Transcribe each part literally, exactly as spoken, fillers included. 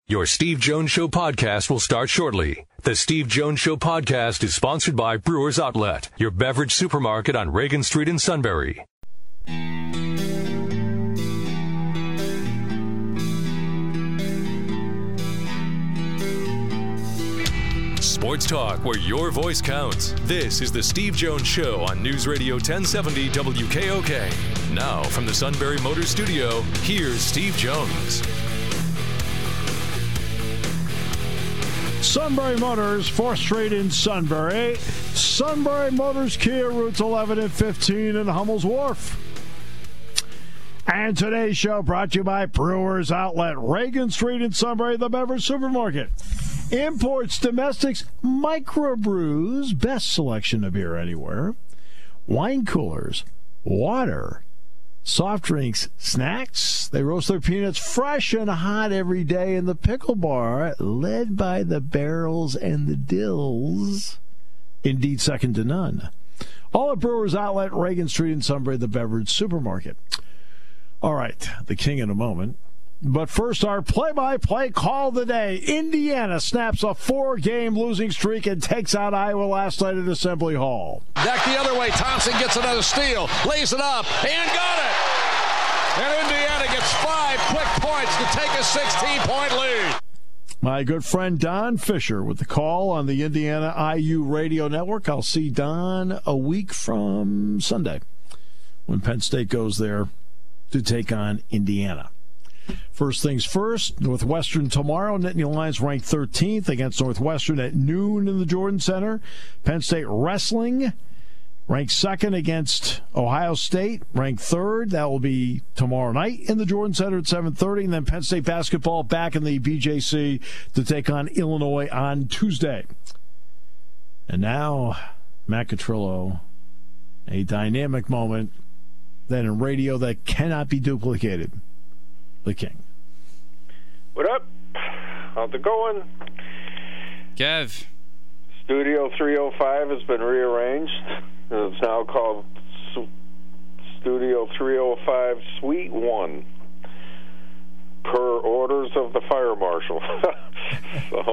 Your Steve Jones Show podcast will start shortly. The Steve Jones Show podcast is sponsored by Brewers Outlet, your beverage supermarket on Reagan Street in Sunbury. Sports talk where your voice counts. This is the Steve Jones Show on News Radio ten seventy W K O K. Now from the Sunbury Motors Studio, here's Steve Jones. Sunbury Motors, fourth Street in Sunbury. Sunbury Motors, Kia, routes eleven and fifteen in Hummel's Wharf. And today's show brought to you by Brewers Outlet, Reagan Street in Sunbury, the beverage supermarket. Imports, domestics, microbrews, best selection of beer anywhere. Wine coolers, water, soft drinks, snacks. They roast their peanuts fresh and hot every day in the pickle bar, led by the barrels and the dills. Indeed, second to none. All at Brewers Outlet, Reagan Street in Sunbury, the beverage supermarket. All right, the king in a moment. But first, our play-by-play call of the day. Indiana snaps a four-game losing streak and takes out Iowa last night at Assembly Hall. Back the other way. Thompson gets another steal, lays it up, and got it. And Indiana gets five quick points to take a sixteen-point lead. My good friend Don Fisher with the call on the Indiana I U radio network. I'll see Don a week from Sunday when Penn State goes there to take on Indiana. First things first, Northwestern tomorrow. Nittany Lions ranked thirteenth against Northwestern at noon in the Jordan Center. Penn State wrestling ranked second against Ohio State, ranked third. That will be tomorrow night in the Jordan Center at seven thirty. And then Penn State basketball back in the B J C to take on Illinois on Tuesday. And now, Matt Catrillo, a dynamic moment then in radio that cannot be duplicated. The king. What up? How's it going? Kev. Studio three oh five has been rearranged. It's now called Studio three oh five Suite one, per orders of the fire marshal. So,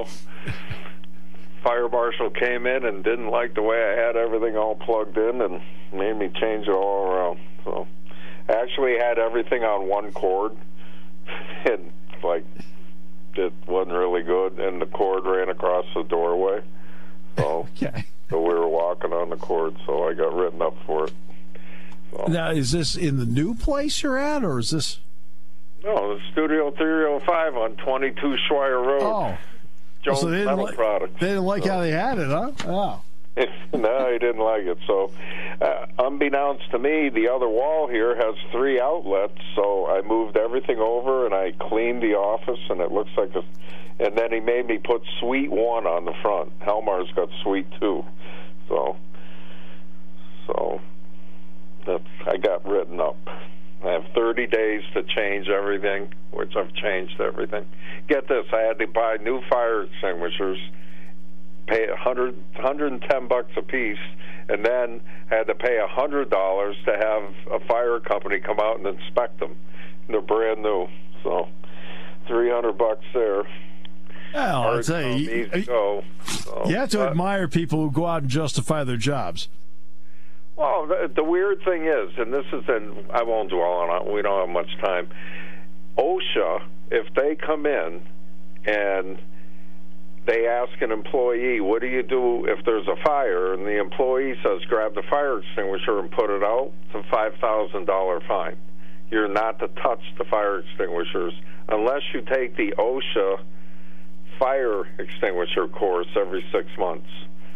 fire marshal came in and didn't like the way I had everything all plugged in and made me change it all around. So, I actually had everything on one cord. And, like, it wasn't really good, and the cord ran across the doorway. So, okay. So we were walking on the cord, so I got written up for it. So. Now, is this in the new place you're at, or is this? No, the Studio three oh five on twenty-two Schweier Road. Oh. Jones so they Metal li- Products. They didn't like so. how they had it, huh? Oh. No, he didn't like it. So, uh, unbeknownst to me, the other wall here has three outlets. So I moved everything over and I cleaned the office, and it looks like a. And then he made me put Suite One on the front. Helmar's got Suite Two, so so that's I got written up. I have thirty days to change everything, which I've changed everything. Get this: I had to buy new fire extinguishers. Pay one hundred, one hundred ten bucks a piece, and then had to pay one hundred dollars to have a fire company come out and inspect them. And they're brand new, so three hundred bucks there. Well, I'll tell you, you, you, go, so, you have to uh, admire people who go out and justify their jobs. Well, the, the weird thing is, and this is, and I won't dwell on it, we don't have much time, OSHA, if they come in and they ask an employee, what do you do if there's a fire? And the employee says, grab the fire extinguisher and put it out. It's a five thousand dollars fine. You're not to touch the fire extinguishers unless you take the OSHA fire extinguisher course every six months.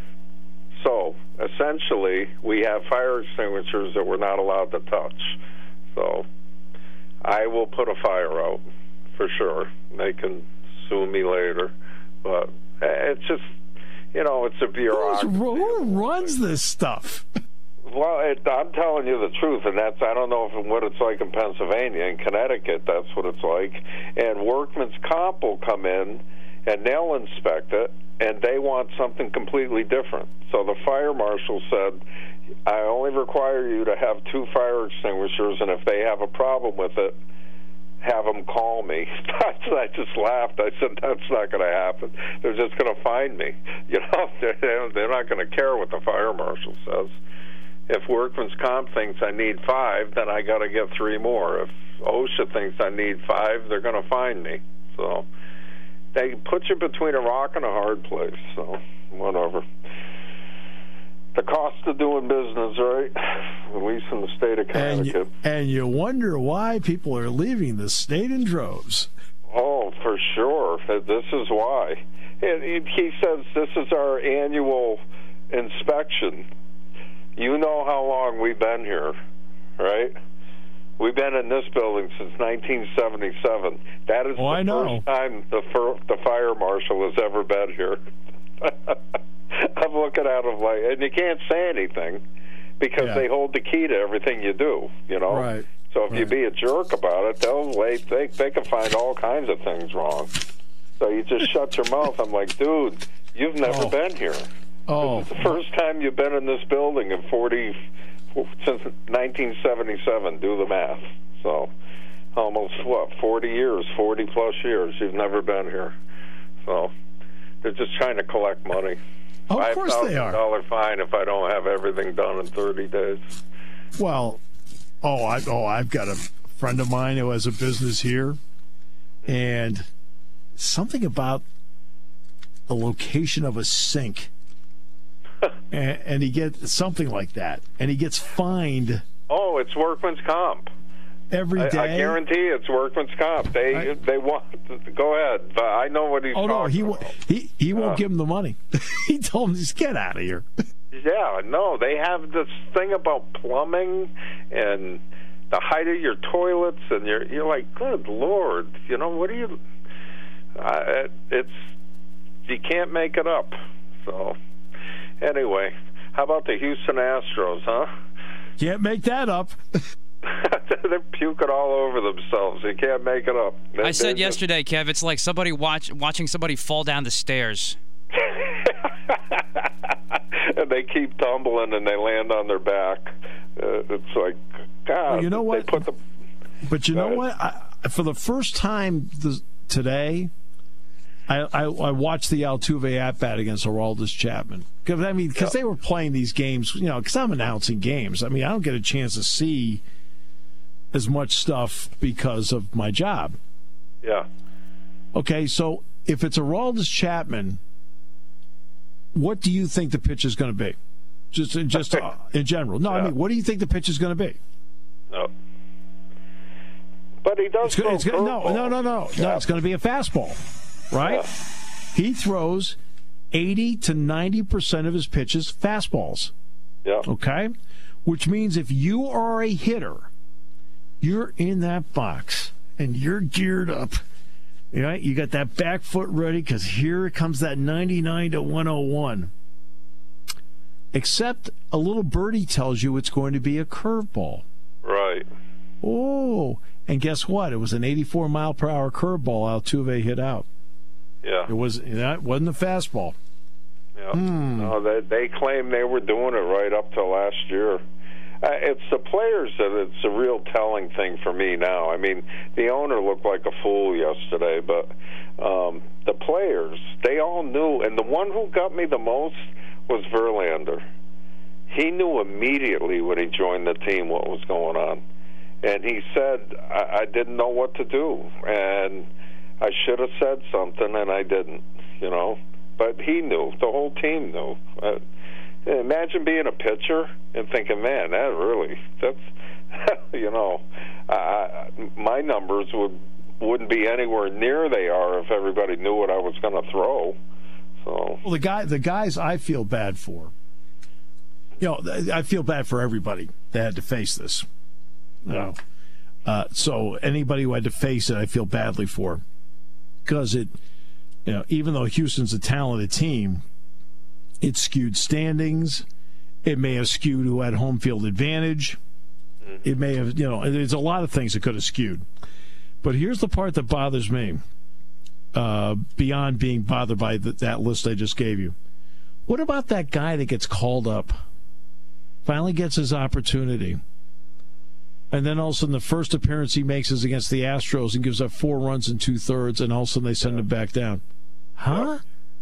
So, essentially, we have fire extinguishers that we're not allowed to touch. So, I will put a fire out, for sure. They can sue me later. But it's just, you know, it's a bureaucracy. Who runs this stuff? Well, it, I'm telling you the truth, and that's, I don't know if what it's like in Pennsylvania. In Connecticut, that's what it's like. And Workman's Comp will come in, and they'll inspect it, and they want something completely different. So the fire marshal said, I only require you to have two fire extinguishers, and if they have a problem with it, have them call me. I just laughed. I said, that's not going to happen. They're just going to find me. You know, they're, they're not going to care what the fire marshal says. If Workman's Comp thinks I need five, then I got to get three more. If OSHA thinks I need five, they're going to find me. So they put you between a rock and a hard place. So whatever. The cost of doing business, right? At least in the state of Connecticut. And you, and you wonder why people are leaving the state in droves. Oh, for sure. This is why. And he says this is our annual inspection. You know how long we've been here, right? We've been in this building since nineteen seventy-seven. That is oh, the I know. first time the, fir- the fire marshal has ever been here. I'm looking at them like, and you can't say anything because yeah. they hold the key to everything you do, you know? Right. So if right. you be a jerk about it, they'll wait. They, they can find all kinds of things wrong. So you just shut your mouth. I'm like, dude, you've never oh. been here. Oh. This is the first time you've been in this building in forty since nineteen seventy-seven. Do the math. So almost, what, forty years, forty-plus years, you've never been here. So they're just trying to collect money. Oh, of course they are. five thousand dollars fine if I don't have everything done in thirty days. Well, oh, I, oh, I've got a friend of mine who has a business here, and something about the location of a sink, and, and he gets something like that, and he gets fined. Oh, it's Workman's Comp. Every day. I, I guarantee it's Workman's Comp. They I, they want. Go ahead. I know what he's. Oh no, talking he about. he he won't uh, give him the money. He told him, "Just get out of here." Yeah, no, they have this thing about plumbing and the height of your toilets, and you're you're like, good Lord, you know, what do you? Uh, it, it's you can't make it up. So anyway, how about the Houston Astros, huh? Can't make that up. They're puking all over themselves. They can't make it up. They, I said yesterday, Kev, it's like somebody watch, watching somebody fall down the stairs. And they keep tumbling and they land on their back. Uh, it's like, God. Well, you know what? They put the, but you know what? I, for the first time this, today, I, I, I watched the Altuve at-bat against Aroldis Chapman. Cause, I mean, because yeah. they were playing these games, you know, because I'm announcing games. I mean, I don't get a chance to see as much stuff because of my job. Yeah. Okay, so if it's Aroldis Chapman, what do you think the pitch is going to be? Just, just uh, in general. No, yeah. I mean, what do you think the pitch is going to be? No. But he does it's gonna, it's gonna, no, no, no, no, yeah. no. It's going to be a fastball, right? Yeah. He throws eighty to ninety percent of his pitches fastballs. Yeah. Okay? Which means if you are a hitter, you're in that box and you're geared up. Right? You got that back foot ready because here comes that ninety-nine to one oh one. Except a little birdie tells you it's going to be a curveball. Right. Oh, and guess what? It was an eighty-four mile per hour curveball Altuve hit out. Yeah. It was that wasn't a fastball. Yeah. Hmm. No, they they claim they were doing it right up till last year. Uh, it's the players that it's a real telling thing for me now. I mean, the owner looked like a fool yesterday, but um, the players, they all knew. And the one who got me the most was Verlander. He knew immediately when he joined the team what was going on. And he said, I, I didn't know what to do. And I should have said something, and I didn't, you know. But he knew. The whole team knew. Uh, imagine being a pitcher and thinking, man, that really, that's, you know, uh, my numbers would, wouldn't be anywhere near they are if everybody knew what I was going to throw. So, well, the guy, the guys I feel bad for, you know, I feel bad for everybody that had to face this. You know, uh, so anybody who had to face it, I feel badly for, because it, you know, even though Houston's a talented team, it skewed standings. It may have skewed who had home field advantage. It may have, you know, there's a lot of things that could have skewed. But here's the part that bothers me, uh, beyond being bothered by the, that list I just gave you. What about that guy that gets called up, finally gets his opportunity, And then all of a sudden, the first appearance he makes is against the Astros and gives up four runs in two thirds, and all of a sudden they send him back down. Huh?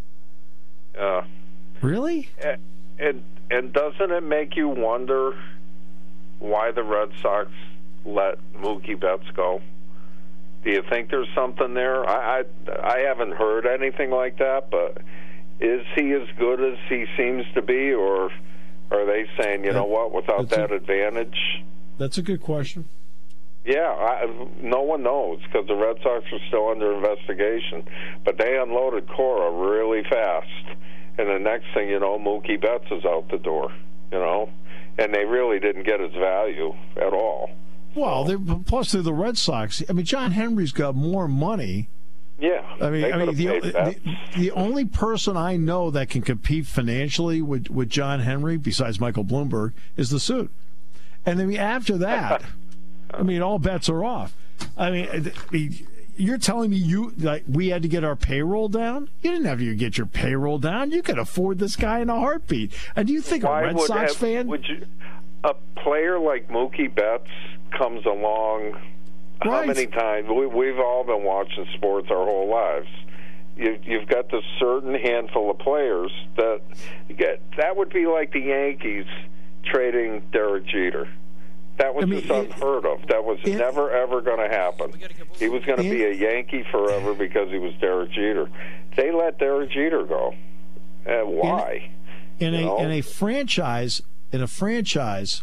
Yeah. Really? And, and and doesn't it make you wonder why the Red Sox let Mookie Betts go? Do you think there's something there? I, I I haven't heard anything like that, but is he as good as he seems to be, or are they saying, you know what, without that a, advantage? That's a good question. Yeah, I, no one knows because the Red Sox are still under investigation. But they unloaded Cora really fast, and the next thing you know, Mookie Betts is out the door. You know, and they really didn't get his value at all. Well, they, plus they're the Red Sox. I mean, John Henry's got more money. Yeah, I mean, I mean, the, the, the only person I know that can compete financially with, with John Henry, besides Michael Bloomberg, is the suit. And then after that, I mean, all bets are off. I mean, you're telling me you like we had to get our payroll down? You didn't have to get your payroll down. You could afford this guy in a heartbeat. And do you think Why a Red would Sox have, fan? Would you, a player like Mookie Betts comes along. Right. How many times? We, we've all been watching sports our whole lives. You, you've got this certain handful of players that you get. That would be like the Yankees trading Derek Jeter. That was I mean, just unheard of. That was it, never, ever going to happen. He was going to be a Yankee forever because he was Derek Jeter. They let Derek Jeter go. Uh, why? In, in a know? in a franchise in a franchise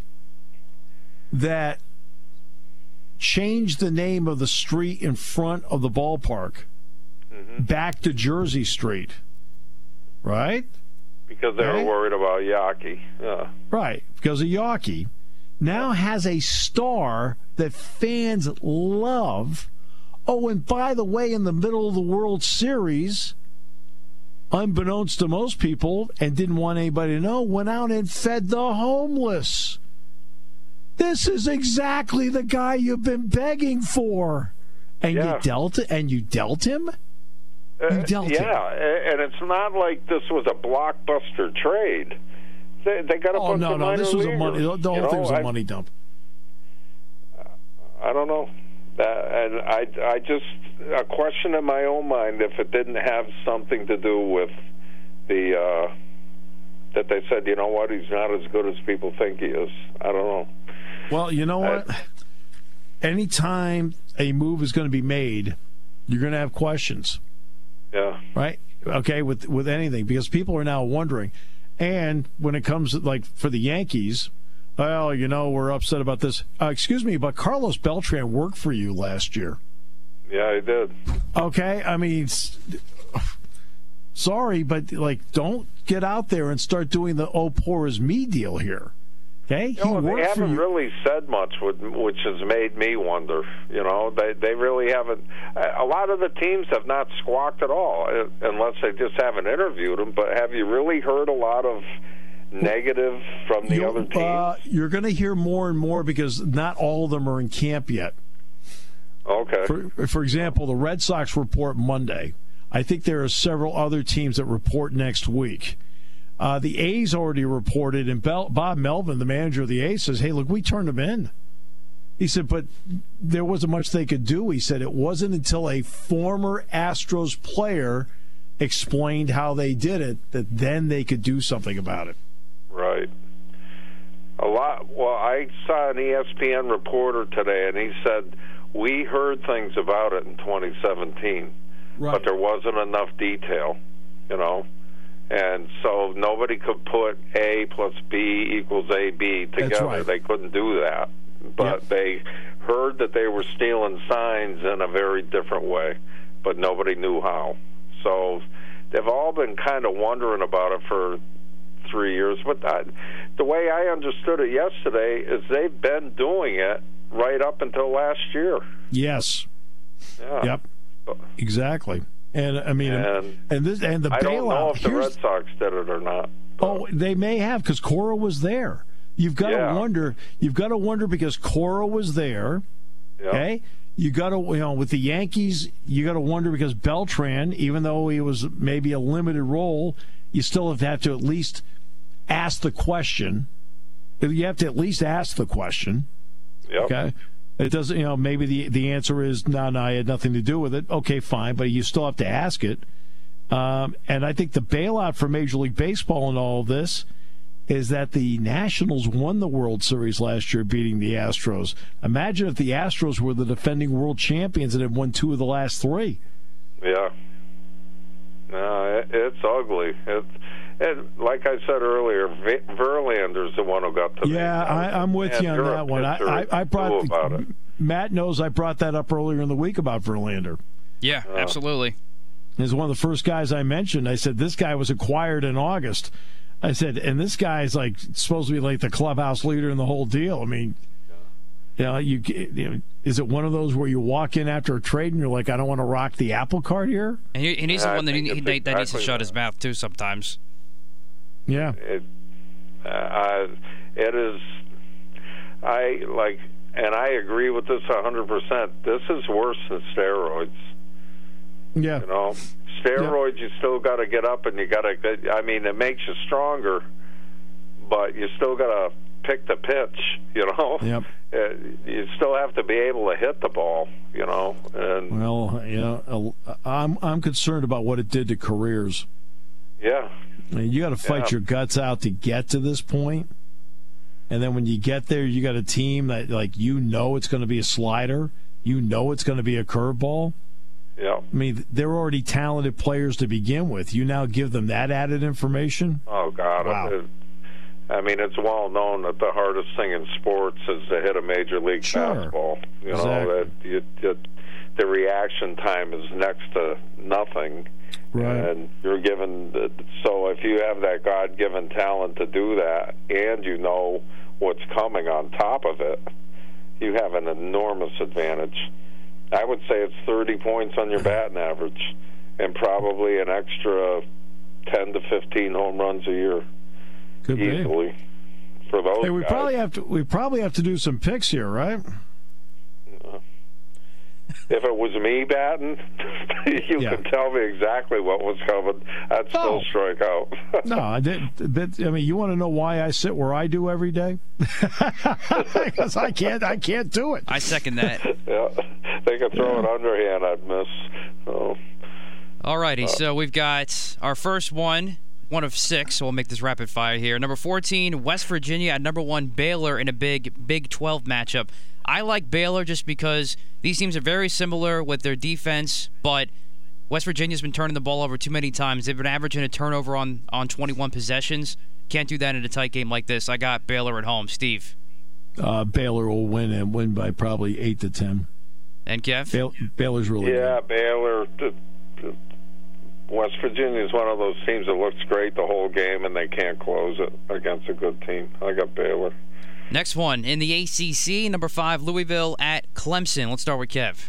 that changed the name of the street in front of the ballpark mm-hmm. back to Jersey Street, right? Because they right? were worried about Yawkey. Yeah. Right, because of Yawkey. Now has a star that fans love. Oh, and by the way, in the middle of the World Series, unbeknownst to most people, and didn't want anybody to know, went out and fed the homeless. This is exactly the guy you've been begging for. And yeah. you dealt it, and you dealt him? You dealt uh, yeah, him. And it's not like this was a blockbuster trade. They, they got a oh, bunch no, of no, minor this was leaguers. a money, the whole you know, thing was a I, money dump. I don't know. That, and I, I just, a question in my own mind if it didn't have something to do with the, uh, that they said, you know what, he's not as good as people think he is. I don't know. Well, you know what? I, Anytime a move is going to be made, you're going to have questions. Yeah. Right? Okay, with with anything, because people are now wondering. And when it comes to, like, for the Yankees, well, you know, we're upset about this. Uh, excuse me, but Carlos Beltran worked for you last year. Yeah, he did. Okay, I mean, sorry, but, like, don't get out there and start doing the oh, poor is me deal here. Okay, you know, they haven't really said much, which has made me wonder. You know, they they really haven't. A lot of the teams have not squawked at all, unless they just haven't interviewed them. But have you really heard a lot of negative from the You'll, other teams? Uh, you're going to hear more and more because not all of them are in camp yet. Okay. For, for example, the Red Sox report Monday. I think there are several other teams that report next week. Uh, the A's already reported, and Bel- Bob Melvin, the manager of the A's, says, hey, look, we turned them in. He said, but there wasn't much they could do. He said it wasn't until a former Astros player explained how they did it that then they could do something about it. Right. A lot. Well, I saw an E S P N reporter today, and he said, we heard things about it in twenty seventeen, right. But there wasn't enough detail, you know. And so nobody could put A plus B equals A B together. Right. They couldn't do that. But yep. They heard that they were stealing signs in a very different way, but nobody knew how. So they've all been kind of wondering about it for three years. But I, the way I understood it yesterday is they've been doing it right up until last year. Yes. Yeah. Yep. Exactly. And I mean, and, and this and the I bailout. I don't know if the Red Sox did it or not. But. Oh, they may have because Cora was there. You've got yeah. to wonder. You've got to wonder because Cora was there. Yeah. Okay, you got to you know with the Yankees, you got to wonder because Beltran, even though he was maybe a limited role, you still have to, have to at least ask the question. You have to at least ask the question. Yep. Okay. It doesn't, you know, maybe the, the answer is, no, no, I had nothing to do with it. Okay, fine, but you still have to ask it. Um, and I think the bailout for Major League Baseball in all of this is that the Nationals won the World Series last year, beating the Astros. Imagine if the Astros were the defending world champions and had won two of the last three. Yeah. No, it, it's ugly. It's, and like I said earlier, Verlander's the one who got to me. Yeah, I, I'm with and you on that one. I, I, I brought about it. Matt knows I brought that up earlier in the week about Verlander. Yeah, uh, absolutely. He's one of the first guys I mentioned. I said, this guy was acquired in August. I said, and this guy's like supposed to be like the clubhouse leader in the whole deal. I mean, you know, you, you know, is it one of those where you walk in after a trade and you're like, I don't want to rock the apple cart here? And, he, and he's yeah, the one that, he, exactly that needs to shut that. his mouth too sometimes. Yeah. It, uh, it is, I like, and I agree with this one hundred percent. This is worse than steroids. Yeah. You know, steroids, you still got to get up and you got to, I mean, it makes you stronger, but you still got to pick the pitch, you know? Yep. You still have to be able to hit the ball, you know? And well, you know, I'm, I'm concerned about what it did to careers. Yeah. I mean, you got to fight yeah. your guts out to get to this point. And then when you get there, you got a team that, like, you know it's going to be a slider. You know it's going to be a curveball. Yeah. I mean, they're already talented players to begin with. You now give them that added information? Oh, God. Wow. It, I mean, it's well known that the hardest thing in sports is to hit a major league sure. fastball. You exactly. know, that you, you, the reaction time is next to nothing. Right. And you're given, the, so if you have that God-given talent to do that and you know what's coming on top of it, you have an enormous advantage. I would say it's thirty points on your batting average and probably an extra ten to fifteen home runs a year. Could easily be. For those hey, we guys. probably have to we probably have to do some picks here, right? Uh, if it was me batting, you yeah. could tell me exactly what was coming. I'd still oh. strike out. no, I didn't. But, I mean, you want to know why I sit where I do every day? Because I can't. I can't do it. I second that. Yeah, they could throw yeah. an underhand. I'd miss. So. All righty. Uh, so we've got our first one. One of six, so we'll make this rapid fire here. Number fourteen, West Virginia at number one, Baylor in a big Big twelve matchup. I like Baylor just because these teams are very similar with their defense, but West Virginia's been turning the ball over too many times. They've been averaging a turnover on, on twenty-one possessions. Can't do that in a tight game like this. I got Baylor at home. Steve? Uh, Baylor will win and win by probably eight to ten. And Kev? Baylor, Baylor's really yeah, good. Baylor. The, the, West Virginia is one of those teams that looks great the whole game, and they can't close it against a good team. I got Baylor. Next one, in the A C C, number five, Louisville at Clemson. Let's start with Kev.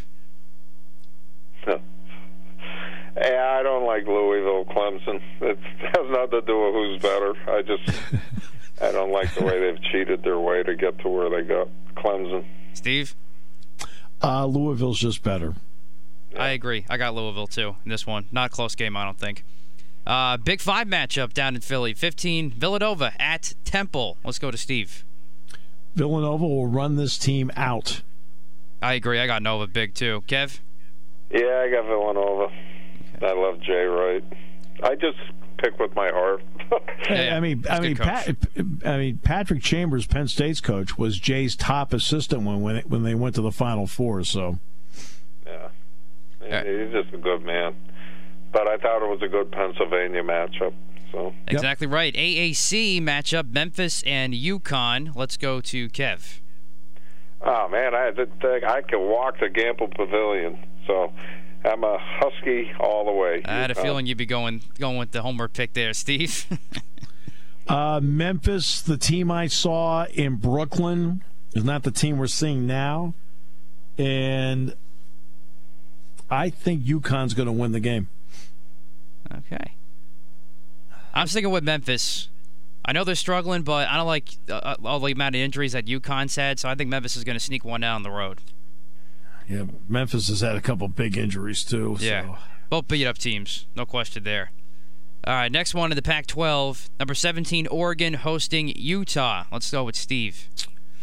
Yeah, I don't like Louisville, Clemson. It has nothing to do with who's better. I just, I don't like the way they've cheated their way to get to where they got. Clemson. Steve? Uh, Louisville's just better. I agree. I got Louisville, too, in this one. Not a close game, I don't think. Uh, Big Five matchup down in Philly. fifteen, Villanova at Temple. Let's go to Steve. Villanova will run this team out. I agree. I got Nova big, too. Kev? Yeah, I got Villanova. Okay. I love Jay Wright. I just pick with my heart. Hey, I mean, I mean, Pat, I mean, Patrick Chambers, Penn State's coach, was Jay's top assistant when when, it, when they went to the Final Four. So, yeah. He's just a good man. But I thought it was a good Pennsylvania matchup. So Exactly yep. right. A A C matchup, Memphis and UConn. Let's go to Kev. Oh, man, I I could walk to Gamble Pavilion. So I'm a Husky all the way. I had a UConn. feeling you'd be going going with the homer pick there, Steve. uh, Memphis, the team I saw in Brooklyn, is not the team we're seeing now. And I think UConn's going to win the game. Okay. I'm sticking with Memphis. I know they're struggling, but I don't like uh, all the amount of injuries that UConn's had, so I think Memphis is going to sneak one down the road. Yeah, Memphis has had a couple big injuries, too. Yeah, so. Both beat-up teams. No question there. All right, next one in the Pac twelve. Number seventeen, Oregon hosting Utah. Let's go with Steve.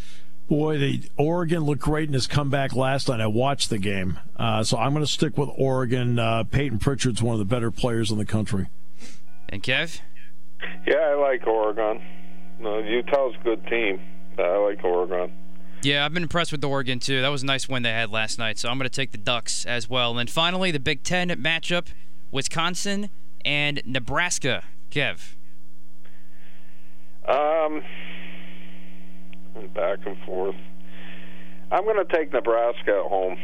Boy, the Oregon looked great in his comeback last night. I watched the game. Uh, so I'm going to stick with Oregon. Uh, Peyton Pritchard's one of the better players in the country. And Kev? Yeah, I like Oregon. No, Utah's a good team. I like Oregon. Yeah, I've been impressed with Oregon, too. That was a nice win they had last night, so I'm going to take the Ducks as well. And then finally, the Big Ten matchup, Wisconsin and Nebraska. Kev? Um, back and forth. I'm going to take Nebraska at home.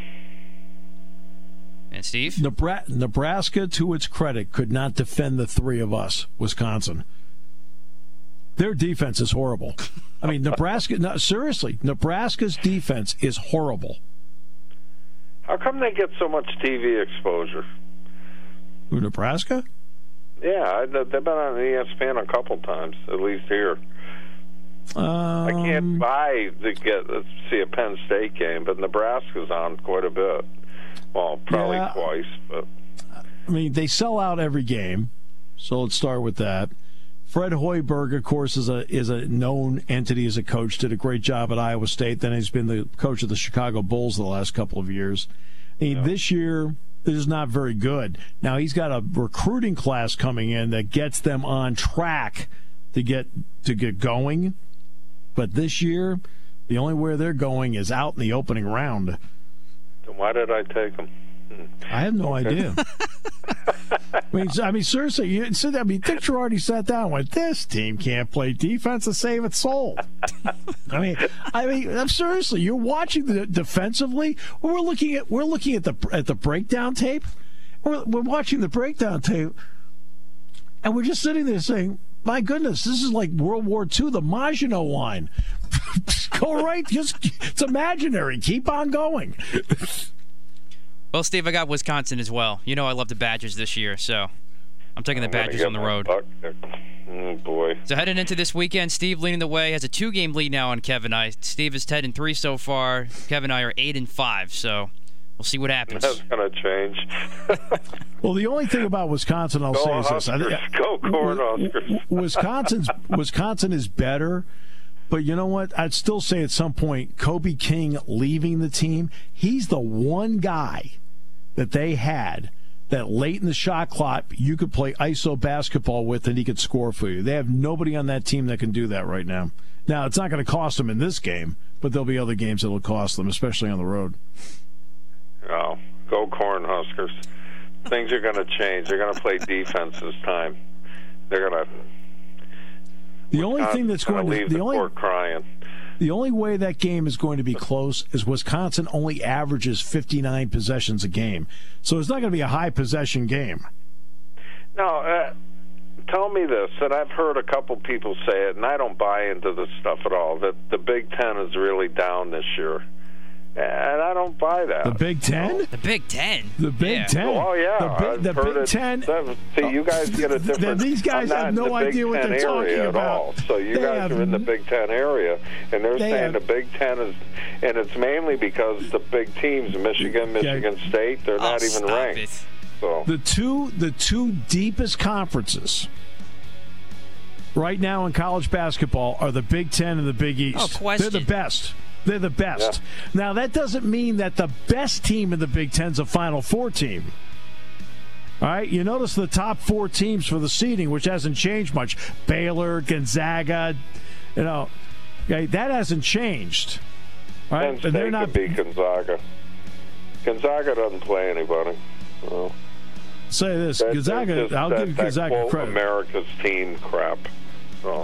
And Steve? Nebra- Nebraska, to its credit, could not defend the three of us, Wisconsin. Their defense is horrible. I mean, Nebraska, no, seriously, Nebraska's defense is horrible. How come they get so much T V exposure? Who, Nebraska? Yeah, they've been on E S P N a couple times, at least here. Um, I can't buy to get to see a Penn State game, but Nebraska's on quite a bit. Well, probably yeah, twice, but I mean, they sell out every game, so let's start with that. Fred Hoiberg, of course, is a is a known entity as a coach. Did a great job at Iowa State. Then he's been the coach of the Chicago Bulls the last couple of years. I mean, yeah. This year, this is not very good. Now, he's got a recruiting class coming in that gets them on track to get to get going. But this year, the only way they're going is out in the opening round. Then why did I take them? I have no idea. I mean, I mean, seriously, you, I mean, Dick Girardi sat down and went, "This team can't play defense to save its soul." I mean, I mean, I'm seriously, you're watching the defensively. We're looking at we're looking at the at the breakdown tape. We're we're watching the breakdown tape, and we're just sitting there saying, "My goodness, this is like World War Two, the Maginot Line." Go right, just it's imaginary. Keep on going. Well, Steve, I got Wisconsin as well. You know I love the Badgers this year, so I'm taking the I'm Badgers on the road. Oh, boy. So heading into this weekend, Steve leading the way, has a two-game lead now on Kev and I. Steve is ten and three so far. Kev and I are eight and five, so we'll see what happens. That's going to change. Well, the only thing about Wisconsin I'll Go say is this. I Huskers. think, Go Cornhuskers. Wisconsin's, Wisconsin is better. But you know what? I'd still say at some point, Kobe King leaving the team, he's the one guy that they had that late in the shot clock you could play I S O basketball with and he could score for you. They have nobody on that team that can do that right now. Now, it's not going to cost them in this game, but there'll be other games that will cost them, especially on the road. Oh, go Cornhuskers. Things are going to change. They're going to play defense this time. They're going to... The only thing that's going to leave the the only court crying. The only way that game is going to be close is Wisconsin only averages fifty-nine possessions a game. So it's not going to be a high possession game. No, uh, tell me this, and I've heard a couple people say it, and I don't buy into this stuff at all, that the Big Ten is really down this year. And I don't buy that. The Big Ten? The Big Ten? The Big yeah. Ten. Oh, yeah. The, Big, the Big it, Ten. See, you guys get a different... These guys have no idea what they're talking at about. All. So you they guys have, are in the Big Ten area, and they're they saying have, the Big Ten is... And it's mainly because the big teams, Michigan, Michigan yeah. State, they're oh, not even ranked. It. So The two, the two deepest conferences right now in college basketball are the Big Ten and the Big East. Oh, question. They're the best. They're the best. Yeah. Now, that doesn't mean that the best team in the Big Ten is a Final Four team. All right? You notice the top four teams for the seeding, which hasn't changed much. Baylor, Gonzaga, you know, okay, that hasn't changed. All right? Penn State they're not, could be Gonzaga. Gonzaga doesn't play anybody. So. Say this, that, Gonzaga, just, I'll that, give that Gonzaga quote, credit. America's team crap. So.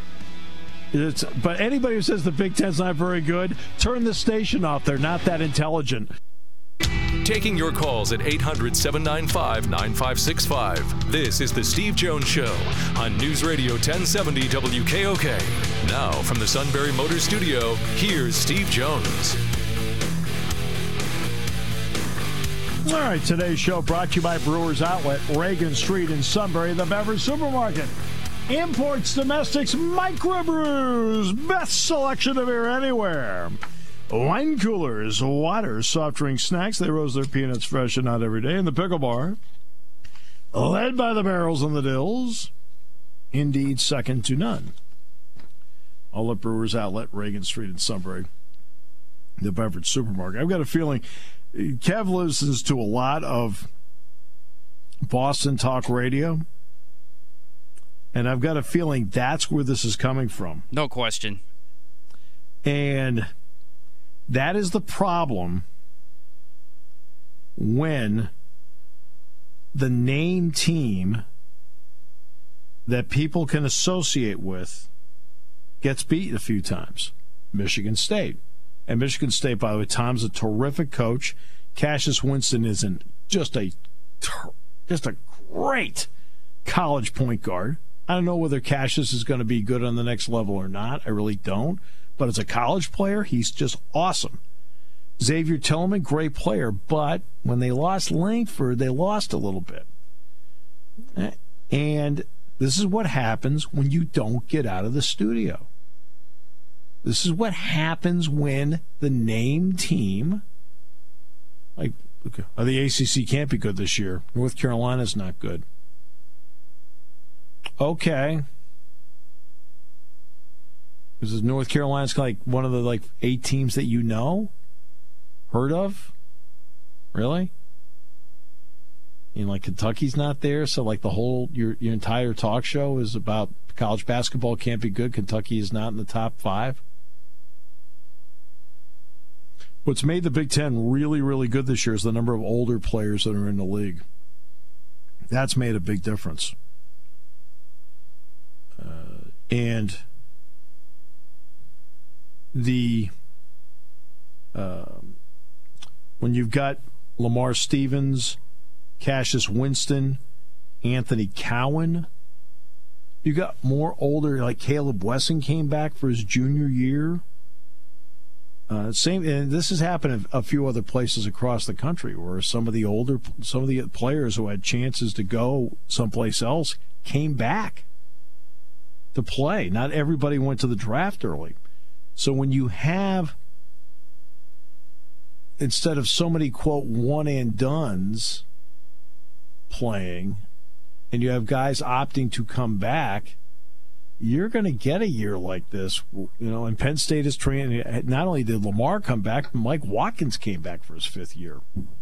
It's, but anybody who says the Big Ten's not very good, turn the station off. They're not that intelligent. Taking your calls at eight hundred, seven nine five, nine five six five. This is the Steve Jones Show on News Radio ten seventy W K O K. Now from the Sunbury Motor Studio, here's Steve Jones. All right, today's show brought to you by Brewers Outlet, Reagan Street in Sunbury, the Beverage Supermarket. Imports, domestics, microbrews, best selection of beer anywhere. Wine coolers, water, soft drink, snacks. They roast their peanuts fresh and not every day. In the pickle bar, led by the barrels and the dills. Indeed, second to none. All at Brewers Outlet, Reagan Street in Sunbury. the beverage supermarket. I've got a feeling Kev listens to a lot of Boston talk radio, and I've got a feeling that's where this is coming from. No question. And that is the problem when the name team that people can associate with gets beat a few times. Michigan State. And Michigan State, by the way, Tom's a terrific coach. Cassius Winston is an, just a just a great college point guard. I don't know whether Cassius is going to be good on the next level or not. I really don't. But as a college player, he's just awesome. Xavier Tillman, great player. But when they lost Langford, they lost a little bit. And this is what happens when you don't get out of the studio. This is what happens when the name team, like, okay, oh, the A C C can't be good this year. North Carolina's not good. Okay. This is North Carolina's like one of the like eight teams that you know, heard of. Really? And like Kentucky's not there, so like the whole your your entire talk show is about college basketball can't be good. Kentucky is not in the top five. What's made the Big Ten really, really good this year is the number of older players that are in the league. That's made a big difference. Uh, and the uh, when you've got Lamar Stevens, Cassius Winston, Anthony Cowan, you got more older, like Caleb Wesson came back for his junior year. Uh, same, and this has happened in a few other places across the country where some of the older, some of the players who had chances to go someplace else came back to play. Not everybody went to the draft early. So when you have, instead of so many, quote, one and dones playing, and you have guys opting to come back, you're going to get a year like this, you know. And Penn State is training. Not only did Lamar come back, Mike Watkins came back for his fifth year.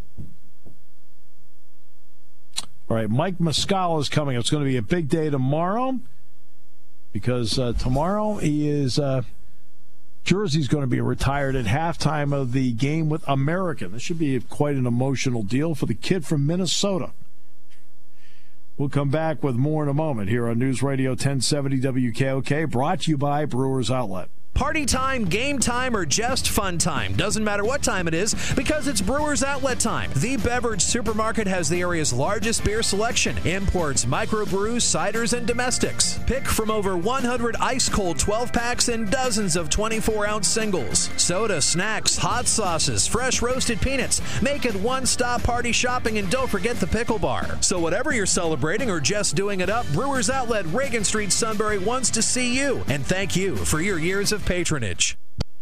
All right, Mike Muscala is coming. It's going to be a big day tomorrow because uh, tomorrow he is uh, Jersey's going to be retired at halftime of the game with American. This should be quite an emotional deal for the kid from Minnesota. We'll come back with more in a moment here on News Radio ten seventy W K O K, brought to you by Brewers Outlet. Party time, game time, or just fun time. Doesn't matter what time it is because it's Brewers Outlet time. The beverage supermarket has the area's largest beer selection. Imports, microbrews, ciders, and domestics. Pick from over one hundred ice-cold twelve-packs and dozens of twenty-four ounce singles. Soda, snacks, hot sauces, fresh roasted peanuts. Make it one-stop party shopping, and don't forget the pickle bar. So whatever you're celebrating or just doing it up, Brewers Outlet, Reagan Street, Sunbury wants to see you. And thank you for your years of patronage.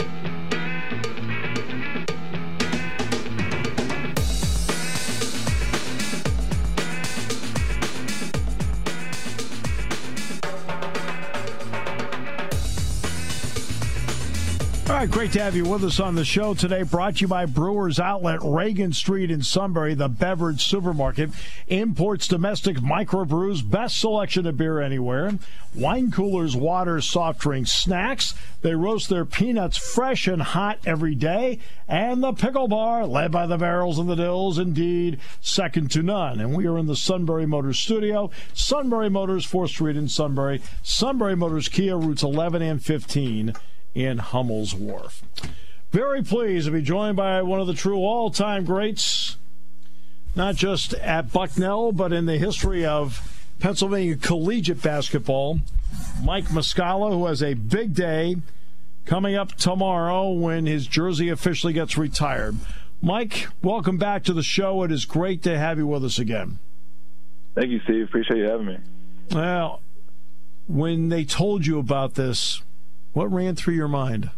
All right, great to have you with us on the show today. Brought to you by Brewers Outlet, Reagan Street in Sunbury, the beverage supermarket. Imports domestic microbrews, best selection of beer anywhere. Wine coolers, water, soft drinks, snacks. They roast their peanuts fresh and hot every day. And the pickle bar, led by the Barrels and the Dills, indeed, second to none. And we are in the Sunbury Motors studio. Sunbury Motors, fourth Street in Sunbury. Sunbury Motors Kia, routes eleven and fifteen. In Hummel's Wharf. Very pleased to be joined by one of the true all-time greats, not just at Bucknell, but in the history of Pennsylvania collegiate basketball, Mike Muscala, who has a big day coming up tomorrow when his jersey officially gets retired. Mike, welcome back to the show. It is great to have you with us again. Thank you, Steve. Appreciate you having me. Well, when they told you about this, what ran through your mind?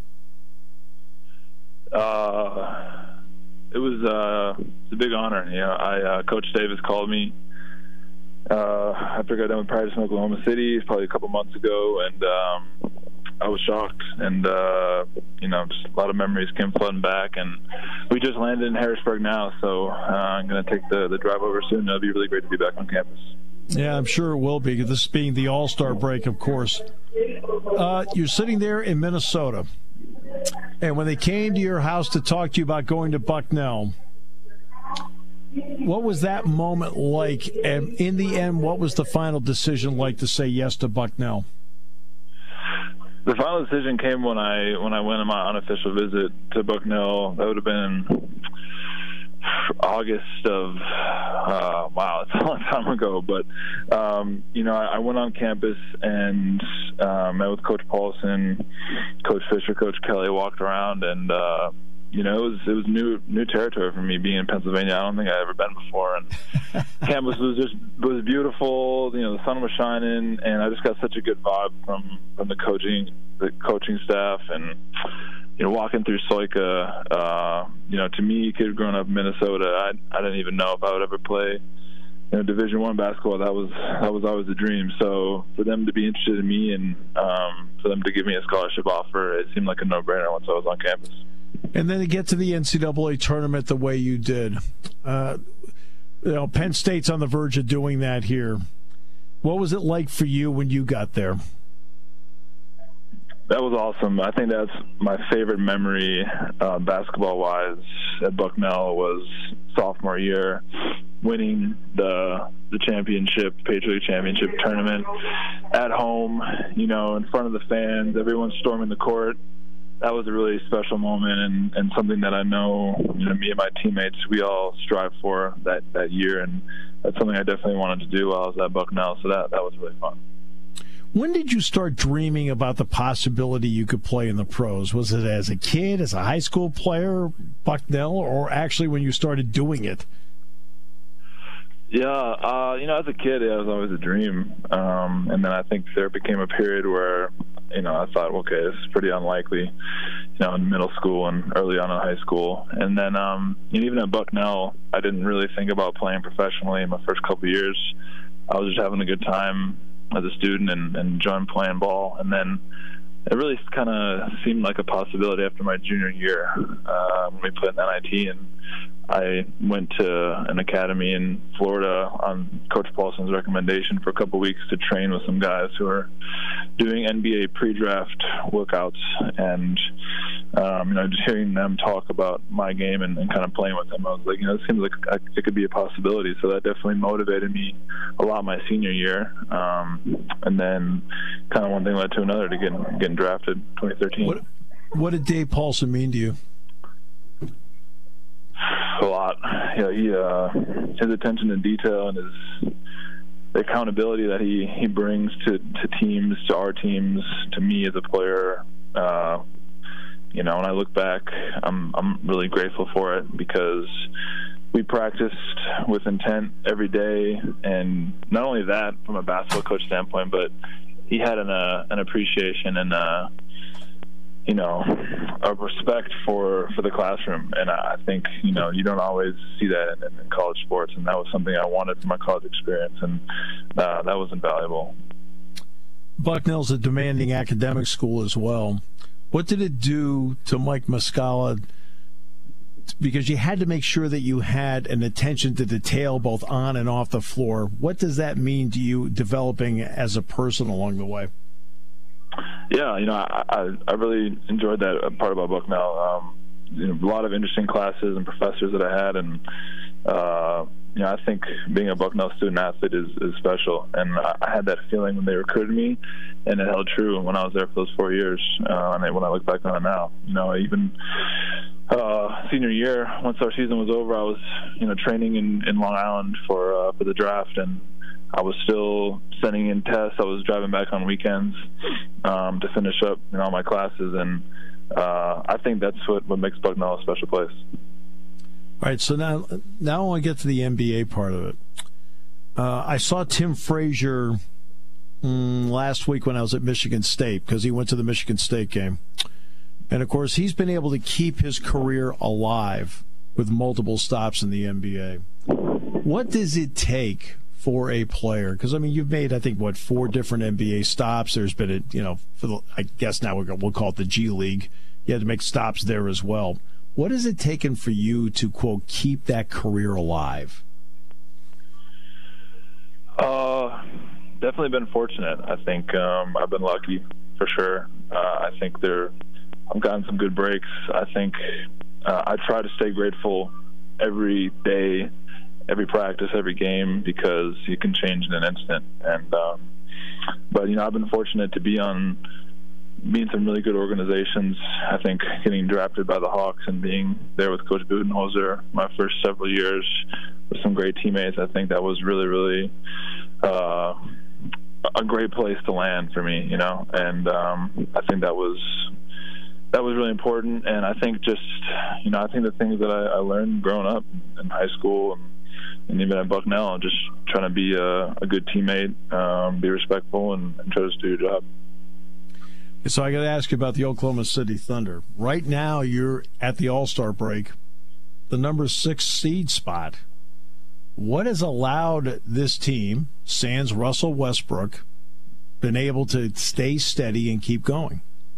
Uh, it was uh, it's a big honor. You know, I uh, Coach Davis called me uh, after I got done with practice in Oklahoma City, probably a couple months ago, and um, I was shocked, and uh, you know, just a lot of memories came flooding back. And we just landed in Harrisburg now, so uh, I'm going to take the the drive over soon. It'll be really great to be back on campus. Yeah, I'm sure it will be. This being the All-Star break, of course. Uh, you're sitting there in Minnesota, and when they came to your house to talk to you about going to Bucknell, what was that moment like? And in the end, what was the final decision like to say yes to Bucknell? The final decision came when I when I went on my unofficial visit to Bucknell. That would have been August of uh, wow, it's a long time ago. But um, you know, I, I went on campus and uh, met with Coach Paulson, Coach Fisher, Coach Kelly. Walked around and. Uh, You know, it was it was new new territory for me being in Pennsylvania. I don't think I'd ever been before, and campus was just was beautiful. You know, the sun was shining, and I just got such a good vibe from, from the coaching the coaching staff, and you know, walking through Soika. Uh, you know, to me, kid growing up in Minnesota, I I didn't even know if I would ever play, you know, Division One basketball. That was that was always a dream. So for them to be interested in me and um, for them to give me a scholarship offer, it seemed like a no-brainer once I was on campus. And then to get to the N C double A tournament the way you did. Uh, you know, Penn State's on the verge of doing that here. What was it like for you when you got there? That was awesome. I think that's my favorite memory uh, basketball-wise at Bucknell was sophomore year, winning the the championship, Patriot League championship tournament at home, you know, in front of the fans, everyone storming the court. That was a really special moment and, and something that I know, you know, me and my teammates, we all strive for that, that year. And that's something I definitely wanted to do while I was at Bucknell. So that, that was really fun. When did you start dreaming about the possibility you could play in the pros? Was it as a kid, as a high school player, Bucknell, or actually when you started doing it? Yeah, uh, you know, as a kid, it was always a dream. Um, and then I think there became a period where, you know, I thought, okay, this is pretty unlikely, you know, in middle school and early on in high school. And then um, even at Bucknell, I didn't really think about playing professionally in my first couple of years. I was just having a good time as a student and, and enjoying playing ball. And then it really kind of seemed like a possibility after my junior year uh, when we played in N I T, and I went to an academy in Florida on Coach Paulson's recommendation for a couple of weeks to train with some guys who are doing N B A pre-draft workouts, and um, you know, just hearing them talk about my game and, and kind of playing with them, I was like, you know, it seems like I, it could be a possibility. So that definitely motivated me a lot my senior year, um, and then kind of one thing led to another to getting getting drafted in twenty thirteen. What, what did Dave Paulson mean to you? A lot. You know, he, uh, his attention to detail and his the accountability that he, he brings to, to teams, to our teams, to me as a player. Uh, you know, when I look back, I'm I'm really grateful for it because we practiced with intent every day, and not only that from a basketball coach standpoint, but he had an uh, an appreciation and uh, you know, a respect for, for the classroom. And I think, you know, you don't always see that in, in college sports, and that was something I wanted from my college experience, and uh, that was invaluable. Bucknell's a demanding academic school as well. What did it do to Mike Muscala? Because you had to make sure that you had an attention to detail both on and off the floor. What does that mean to you developing as a person along the way? Yeah, you know, I, I, I really enjoyed that part about Bucknell. Um, you know, a lot of interesting classes and professors that I had, and uh, you know, I think being a Bucknell student athlete is, is special. And I, I had that feeling when they recruited me, and it held true when I was there for those four years. Uh, and when I look back on it now, you know, even uh, senior year, once our season was over, I was, you know, training in, in Long Island for uh, for the draft, and I was still sending in tests. I was driving back on weekends um, to finish up in all my classes, and uh, I think that's what, what makes Bucknell a special place. All right, so now, now I want to get to the N B A part of it. Uh, I saw Tim Frazier mm, last week when I was at Michigan State because he went to the Michigan State game. And, of course, he's been able to keep his career alive with multiple stops in the N B A. What does it take for a player? Because, I mean, you've made, I think, what, four different N B A stops. There's been, a, you know, for the, I guess now we're, we'll call it the G League. You had to make stops there as well. What has it taken for you to, quote, keep that career alive? Uh, definitely been fortunate. I think um, I've been lucky for sure. Uh, I think there, I've gotten some good breaks. I think uh, I try to stay grateful every day, every practice, every game, because you can change in an instant. And um, but you know, I've been fortunate to be on, be in some really good organizations. I think getting drafted by the Hawks and being there with Coach Budenholzer my first several years with some great teammates, I think that was really, really uh, a great place to land for me. You know, and um, I think that was. That was really important, and I think just, you know, I think the things that I, I learned growing up in high school and, and even at Bucknell, just trying to be a, a good teammate, um, be respectful, and, and try to do your job. So I got to ask you about the Oklahoma City Thunder. Right now, you're at the All-Star break, the number six seed spot. What has allowed this team, sans Russell Westbrook, been able to stay steady and keep going?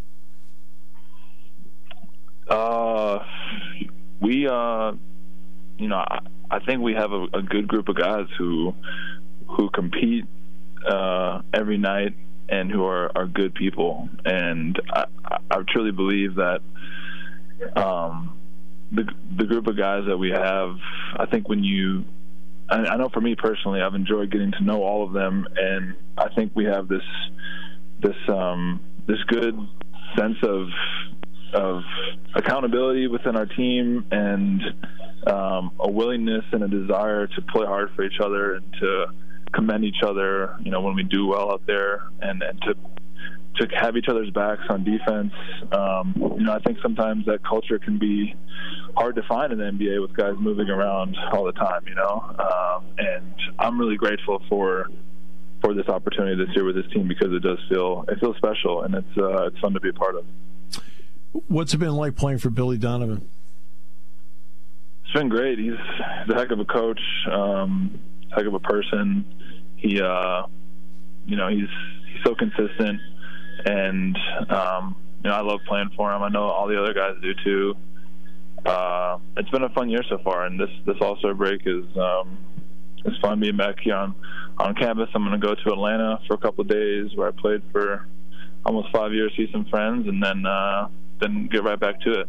Uh, we, uh, you know, I, I think we have a, a good group of guys who who compete uh, every night and who are, are good people. And I, I truly believe that um, the the group of guys that we have, I think when you, I, I know for me personally, I've enjoyed getting to know all of them, and I think we have this this um, this good sense of of accountability within our team, and um, a willingness and a desire to play hard for each other and to commend each other, you know, when we do well out there, and, and to to have each other's backs on defense. Um, you know, I think sometimes that culture can be hard to find in the N B A with guys moving around all the time, you know. Um, and I'm really grateful for for this opportunity this year with this team, because it does feel it feels special, and it's uh, it's fun to be a part of. What's it been like playing for Billy Donovan? It's been great. He's, he's a heck of a coach, um, heck of a person. He, uh, you know, he's he's so consistent, and um, you know, I love playing for him. I know all the other guys do too. Uh, it's been a fun year so far, and this this All-Star break is um, it's fun being back here on on campus. I'm going to go to Atlanta for a couple of days, where I played for almost five years, see some friends, and then. Uh, then get right back to it.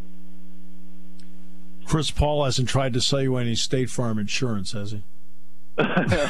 Chris Paul hasn't tried to sell you any State Farm insurance, has he? That's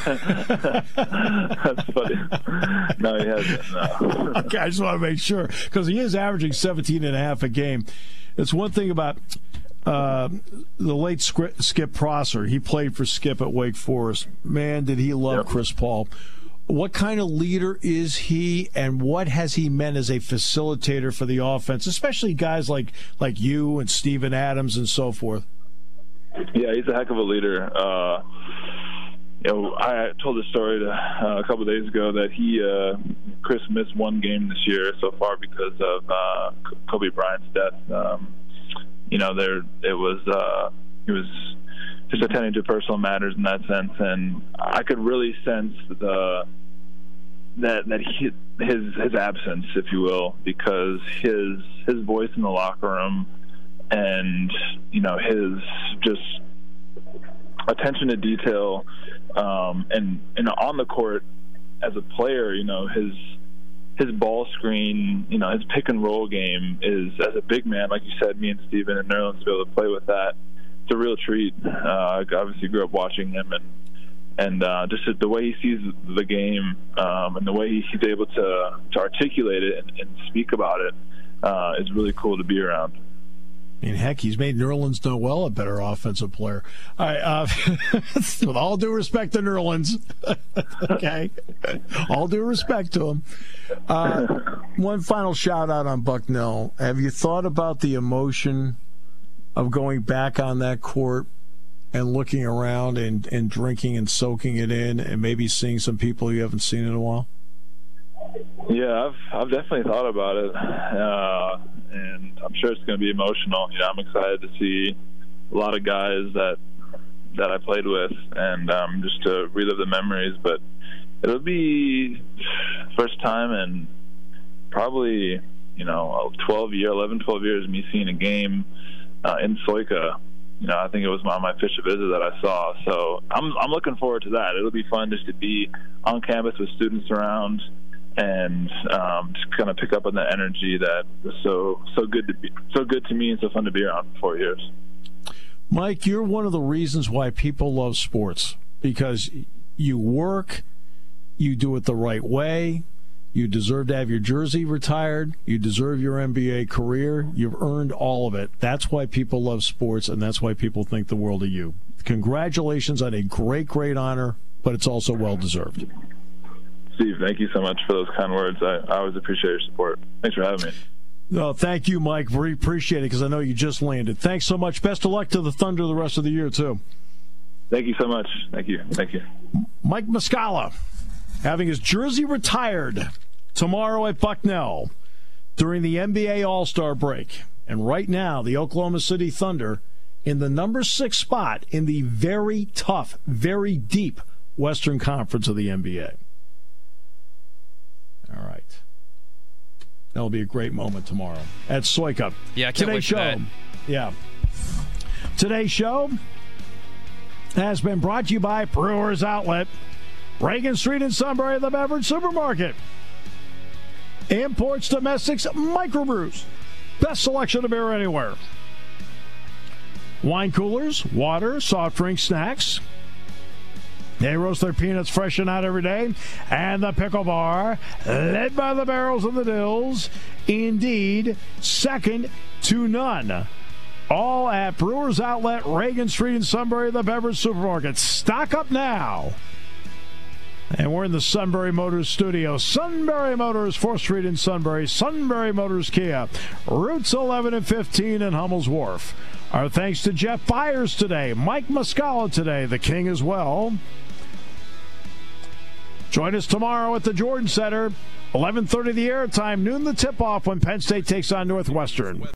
funny. No, he hasn't. No. Okay, I just want to make sure, because he is averaging seventeen and a half a game. It's one thing about uh, the late Skip Prosser. He played for Skip at Wake Forest. Man, did he love yep. Chris Paul. What kind of leader is he, and what has he meant as a facilitator for the offense, especially guys like, like you and Steven Adams and so forth? Yeah, he's a heck of a leader. Uh, you know, I told a story to, uh, a couple of days ago that he, uh, Chris missed one game this year so far because of uh, Kobe Bryant's death. Um, you know, there it was uh, it was. just attending to personal matters in that sense, and I could really sense the that that he, his his absence, if you will, because his his voice in the locker room, and you know, his just attention to detail, um, and and on the court as a player, you know, his his ball screen, you know, his pick and roll game is, as a big man, like you said, me and Steven and Nerlens to be able to play with that. It's a real treat. Uh, I obviously grew up watching him, and and uh, just the way he sees the game, um, and the way he's able to, to articulate it and, and speak about it uh, is really cool to be around. I mean, heck, he's made Nerlens Noel a better offensive player. All right, uh, with all due respect to Nerlens, okay, all due respect to him. Uh, one final shout out on Bucknell. Have you thought about the emotion of going back on that court and looking around and, and drinking and soaking it in, and maybe seeing some people you haven't seen in a while? Yeah, I've I've definitely thought about it, uh, and I'm sure it's going to be emotional. You know, I'm excited to see a lot of guys that that I played with, and um, just to relive the memories. But it'll be first time in probably, you know, twelve year, eleven, twelve years, me seeing a game uh, in Soika. You know, I think it was on my official visit that I saw. So I'm I'm looking forward to that. It'll be fun just to be on campus with students around and um, just kind of pick up on the energy that was so so good to be so good to me and so fun to be around for four years. Mike, you're one of the reasons why people love sports, because you work, you do it the right way. You deserve to have your jersey retired. You deserve your N B A career. You've earned all of it. That's why people love sports, and that's why people think the world of you. Congratulations on a great, great honor, but it's also well-deserved. Steve, thank you so much for those kind words. I, I always appreciate your support. Thanks for having me. No, thank you, Mike. We appreciate it because I know you just landed. Thanks so much. Best of luck to the Thunder the rest of the year, too. Thank you so much. Thank you. Thank you. Mike Muscala having his jersey retired tomorrow at Bucknell during the N B A All-Star break. And right now, the Oklahoma City Thunder in the number six spot in the very tough, very deep Western Conference of the N B A. All right. That'll be a great moment tomorrow at Soika. Yeah, I can't Today's wait for show, that. Yeah. Today's show has been brought to you by Brewers Outlet, Reagan Street in Sunbury, the Beverage Supermarket. Imports, domestics, microbrews. Best selection of beer anywhere. Wine coolers, water, soft drink, snacks. They roast their peanuts fresh and out every day. And the Pickle Bar, led by the Barrels and the Dills. Indeed, second to none. All at Brewers Outlet, Reagan Street in Sunbury, the Beverage Supermarket. Stock up now. And we're in the Sunbury Motors studio. Sunbury Motors, fourth Street in Sunbury. Sunbury Motors Kia. Routes eleven and fifteen in Hummel's Wharf. Our thanks to Jeff Byers today. Mike Muscala today. The King as well. Join us tomorrow at the Jordan Center. eleven thirty the airtime. Noon the tip-off when Penn State takes on Northwestern.